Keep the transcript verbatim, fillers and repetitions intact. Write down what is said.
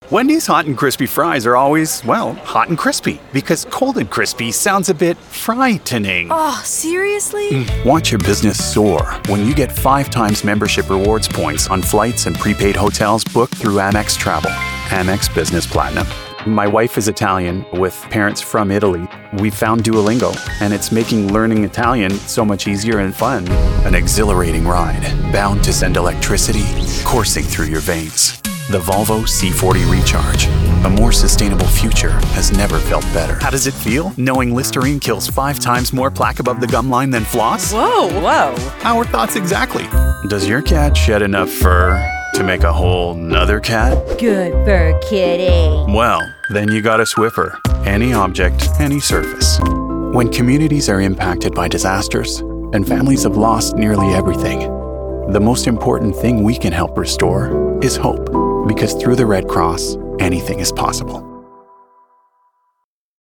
Wendy's hot and crispy fries are always, well, hot and crispy because cold and crispy sounds a bit frightening. Oh, seriously? Watch your business soar when you get five times membership rewards points on flights and prepaid hotels booked through Amex Travel. Amex Business Platinum. My wife is Italian with parents from Italy. We found Duolingo, and it's making learning Italian so much easier and fun. An exhilarating ride, bound to send electricity coursing through your veins. The Volvo C forty Recharge. A more sustainable future has never felt better. How does it feel knowing Listerine kills five times more plaque above the gum line than floss? Whoa, whoa. Our thoughts exactly. Does your cat shed enough fur to make a whole nother cat? Good fur kitty. Well, then you got a Swiffer. Any object, any surface. When communities are impacted by disasters and families have lost nearly everything, the most important thing we can help restore is hope. Because through the Red Cross, anything is possible.